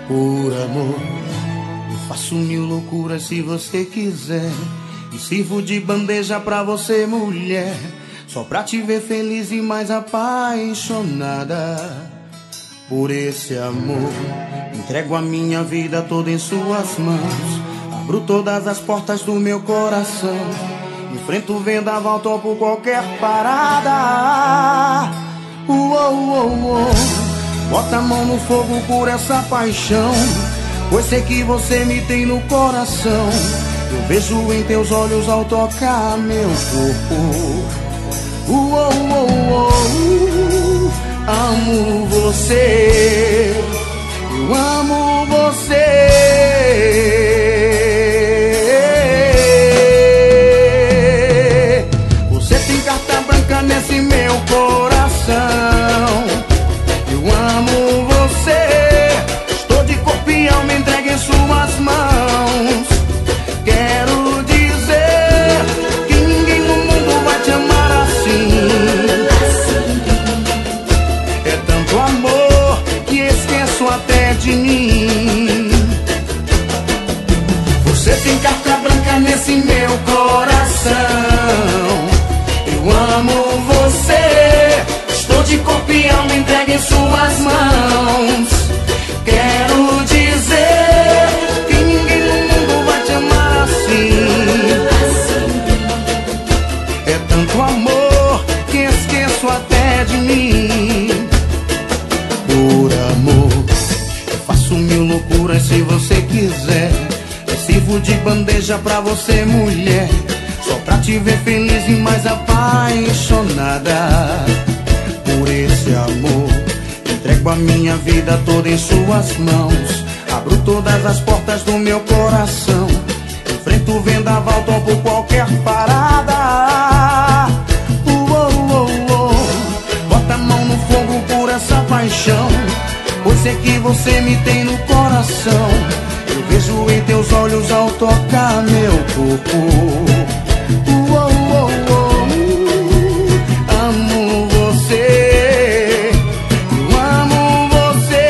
Por amor, eu faço mil loucuras se você quiser. E sirvo de bandeja pra você, mulher, só pra te ver feliz e mais apaixonada. Por esse amor, entrego a minha vida toda em suas mãos. Abro todas as portas do meu coração. Enfrento o vendaval, topo qualquer parada. Bota a mão no fogo por essa paixão, pois sei que você me tem no coração. Eu vejo em teus olhos ao tocar meu corpo. Amo você, eu amo você. Você tem carta branca nesse meu coração. Eu amo você, estou de corpo e alma entregue em suas mãos. Quero dizer que ninguém no mundo vai te amar assim. É tanto amor que esqueço até de mim. Você tem carta branca nesse meu coração. Eu amo você, estou de corpo e alma entregue em suas mãos. Quero dizer que ninguém no mundo vai te amar assim. É tanto amor que esqueço até de mim. Por amor, eu faço mil loucuras se você quiser. Eu sirvo de bandeja pra você, mulher, só pra te ver feliz e mais apaixonada. Por esse amor, entrego a minha vida toda em suas mãos. Abro todas as portas do meu coração. Enfrento o vendaval, topo qualquer parada. Bota a mão no fogo por essa paixão, pois sei que você me tem no coração. Eu vejo em teus olhos ao tocar meu corpo. Amo você, eu amo você.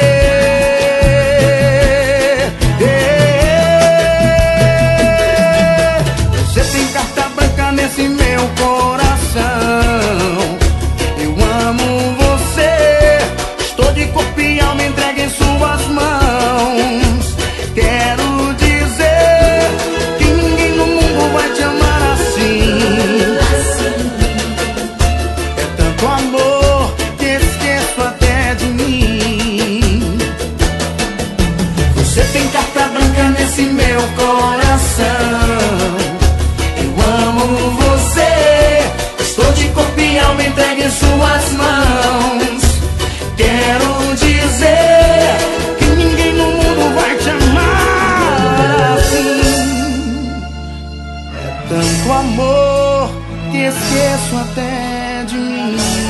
Você tem carta branca nesse meu coração. Eu amo você, estou de corpo e alma entregue em suas mãos. Quero dizer que ninguém no mundo vai te amar assim. É tanto amor que esqueço até de mim. Você tem carta branca nesse meu coração. Eu amo você, estou de corpo e alma entregue em suas mãos. Quero dizer que ninguém no mundo vai te amar assim. É tanto amor que esqueço até de mim.